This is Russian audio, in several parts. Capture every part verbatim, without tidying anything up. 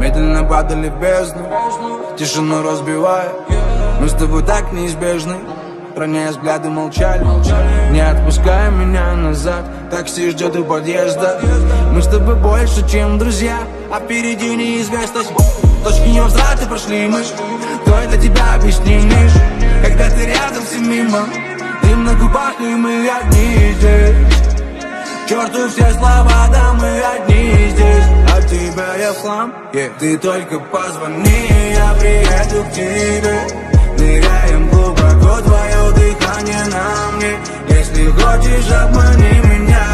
Медленно падали в бездну, тишину разбивая. Мы с тобой так неизбежны, роняя взгляды, молчали. Не отпуская меня назад, такси ждет у подъезда. Мы с тобой больше, чем друзья, а впереди неизвестность. Точки невозврата прошли мы, кто для тебя объяснишь? Когда ты рядом, все мимо, дым на губах, и мы одни здесь. К черту все слова, да мы одни здесь. От тебя я в хлам, yeah. Ты только позвони, я приеду к тебе. Ныряем глубоко, твое дыхание на мне. Если хочешь, обмани меня.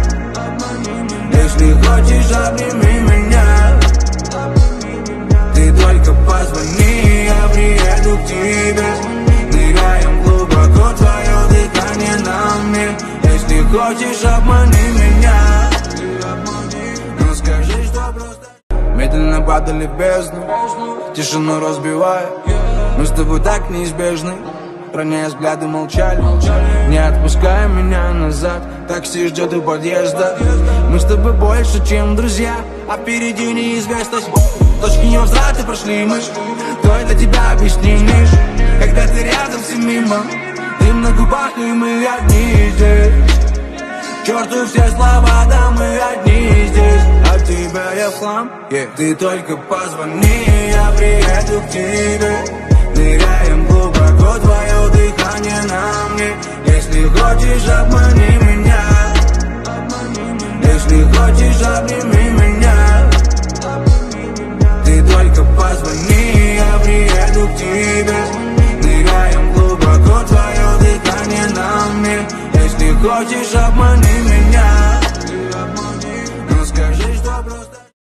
Если хочешь, обними меня. Ты только позвони, я приеду к тебе. Ныряем глубоко, твое дыхание на мне. Если хочешь, обмани меня. Ну скажи, что просто. Медленно падали в бездну, тишину разбивая. Мы с тобой так неизбежны, роняя взгляды, молчали. Не отпуская меня назад, такси ждет у подъезда. Мы с тобой больше, чем друзья, а впереди неизвестность. Точки невозврата прошли мы, кто для тебя объяснишь? Когда ты рядом, все мимо, дым на губах, и мы одни здесь. К черту все слова, да мы одни здесь. От тебя я в хлам, yeah. Ты только позвони, я приеду к тебе. Ныряем глубоко, твое дыхание на мне. Если хочешь, обмани меня. Если хочешь, обними меня.